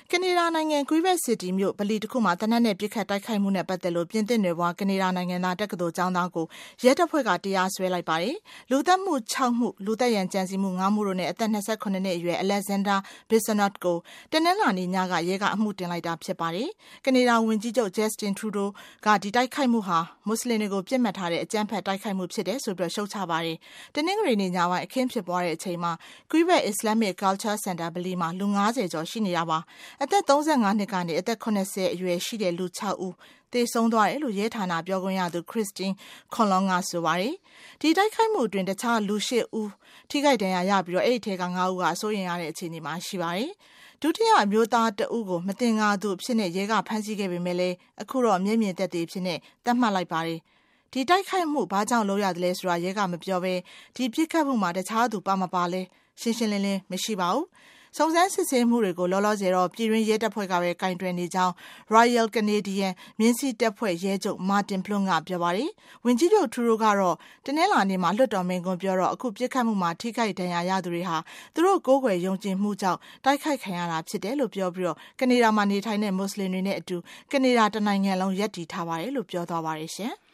ကနေဒါနိုင်ငံ Quebec City မြို့ဗလီတစ်ခုမှာတနက်နဲ့ပြစ်ခတ်တိုက်ခိုက်မှုနဲ့ပတ်သက်လို့ပြင်သစ်နယ်ဘွားကနေဒါနိုင်ငံသားတက္ကသိုလ်ကျောင်းသားကိုရဲတပ်ဖွဲ့ကတရားစွဲလိုက်ပါတယ်။လူသတ်မှု6မှုလူသတ်ရန်ကြံစည်မှု9မှုတို့နဲ့အသက်28နှစ်အရွယ် Alexander Bissonnette ကိုတနင်္လာနေ့ညကရဲကအမှုတင်လိုက်တာဖြစ်ပါတယ်။ကနေဒါဝန်ကြီးချုပ် Justin Trudeau ကဒီတိုက်ခိုက်မှုဟာမွတ်စလင်တွေကိုပြစ်မှတ်ထားတဲ့အကြမ်းဖက်တိုက်ခိုက်မှုဖြစ်တယ်ဆိုပြီးရှုတ်ချပါတယ်။တနင်္ဂနွေနေ့ညပိုင်းအခင်းဖြစ်ပွားတဲ့အချိန်မှာ Quebec Islamic Culture Center ဗလီမှာလူ90ကျော်ရှိနေတာပါ။အသက်35နှစ်ကနေအသက်80အရွယ်ရှိတဲ့လူ6ဦးသေဆုံးသွားတယ်လို့ရဲဌာနပြောခွင့်ရသူ Christine Colon ကဆိုပါတယ်။ဒီတိုက်ခိုက်မှုအတွင်းတခြားလူ8ဦးထိခိုက်ဒဏ်ရာရပြီးတော့အဲ့ဒီထဲက9ဦးကစိုးရိမ်ရတဲ့အခြေအနေမှာရှိပါတယ်။ဒုတိယအမျိုးသားတဦးကိုမတင်ကားသူဖြစ်နေရဲကဖမ်းဆီးခဲ့ပေမဲ့လည်းအခုတော့မျက်မြင်သက်သေဖြစ်နေသတ်မှတ်လိုက်ပါတယ်။ဒီတိုက်ခိုက်မှုဘာကြောင့်လုပ်ရတယ်လဲဆိုတာရဲကမပြောဘဲဒီပြစ်ခတ်မှုမှာတခြားသူပါမပါလဲရှင်းရှင်းလင်းလင်းမရှိပါဘူး။စုံစမ်းစစ်ဆေးမှုတွေကိုလောလောဆယ်တော့ပြည်တွင်းရဲတပ်ဖွဲ့ကပဲကင်တွယ်နေကြောင်း Royal Canadian မြင်းစီတပ်ဖွဲ့ရဲချုပ် Martin Plum ကပြောပါတယ်။ဝန်ကြီးချုပ် Trudeau ကတော့တနင်္လာနေ့မှာလွှတ်တော်မိန့်ခွန်းပြောတော့အခုပြစ်ခတ်မှုမှာထိခိုက်ဒဏ်ရာရသူတွေဟာသူတို့ကိုးကွယ်ယုံကြည်မှုကြောင့်တိုက်ခိုက်ခံရတာဖြစ်တယ်လို့ပြောပြီးတော့ကနေဒါမှာနေထိုင်တဲ့မွတ်စလင်တွေနဲ့အတူကနေဒါတနိုင်ငံလုံးရပ်တည်ထားပါတယ်လို့ပြောသွားပါတယ်ရှင်။